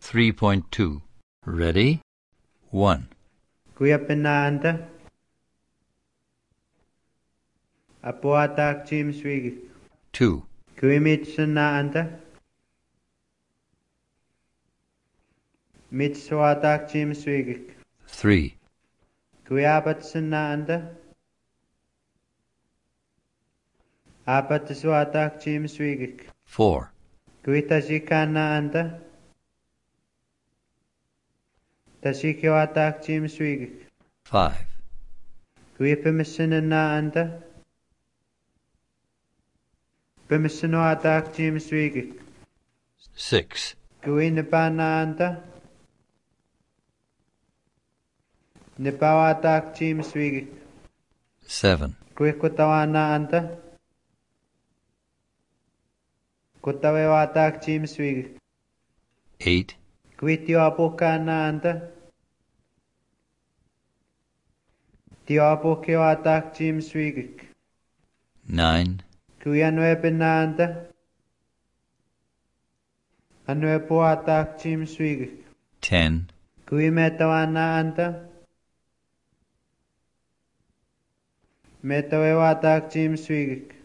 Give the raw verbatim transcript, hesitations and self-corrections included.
three point two. Ready? one. Kuyapananda. Apuatak James Wig. two. Kuimitsananda. Mitswatak James Wig. three. Kuyabatsananda. Apataswatak James Wig. four. Kuitajikana anda. Tashikiwatak James Wig. five. Kuipimisana anda. Pimisanoatak James Wig. six. Kuinipana anda. Nipawatak James Wig. seven. Kuikutawana anda. Kutawewatak James Wig. eight. Kuitioapukana anda. Tioapukiwatak James Wig. nine. Kuyanwebina anda. Anwepuatak James Wig. ten. Kuimetawana anda. Metawewatak James Wig.